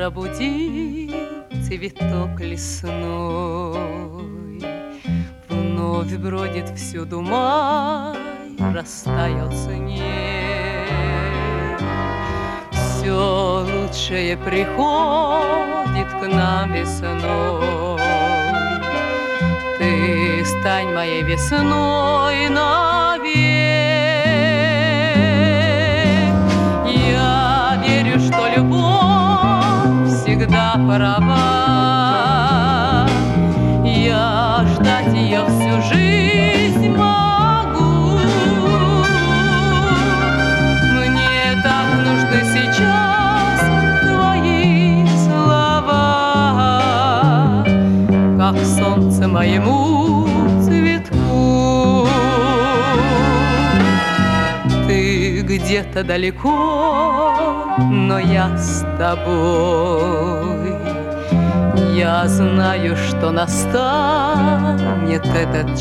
пробудил цветок лесной. Вновь бродит всюду май, растаял снег. Все лучшее приходит к нам весной. Ты стань моей весной навек. Я верю, что любовь всегда права. Я ждать ее всю жизнь могу. Мне так нужны сейчас твои слова, как солнце моему цветку. Ты где-то далеко, но я с тобой. Я знаю, что настанет этот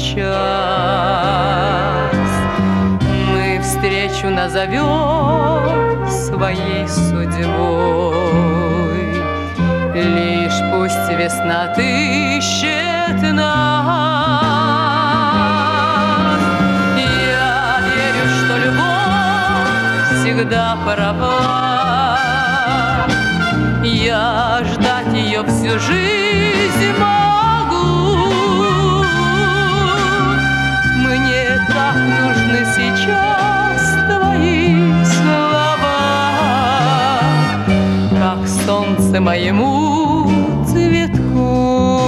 час. Мы встречу назовем своей судьбой. Лишь пусть весна отыщет нас. Я верю, что любовь всегда права. Я ждать ее всю жизнь могу. Мне так нужны сейчас твои слова, как солнце моему цветку.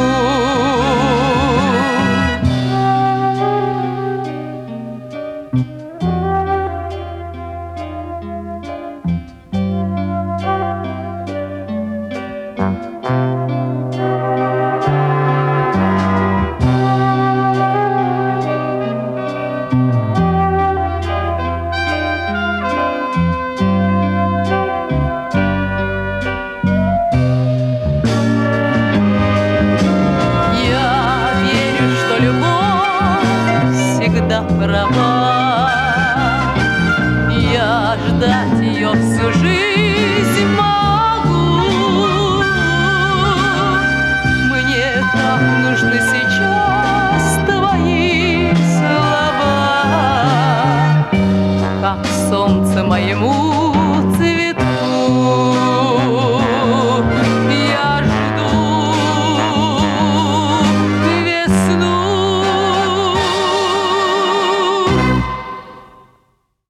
Права. Я ждать ее всю жизнь могу. Мне так нужны сейчас твои слова, как солнце моему цветку.